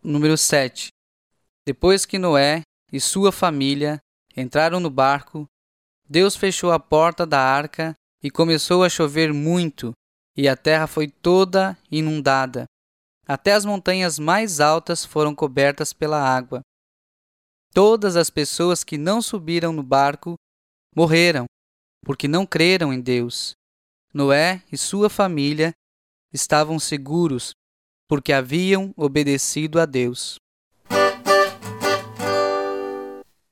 número 7. Depois que Noé e sua família entraram no barco, Deus fechou a porta da arca e começou a chover muito, e a terra foi toda inundada. Até as montanhas mais altas foram cobertas pela água. Todas as pessoas que não subiram no barco morreram, porque não creram em Deus. Noé e sua família estavam seguros, porque haviam obedecido a Deus.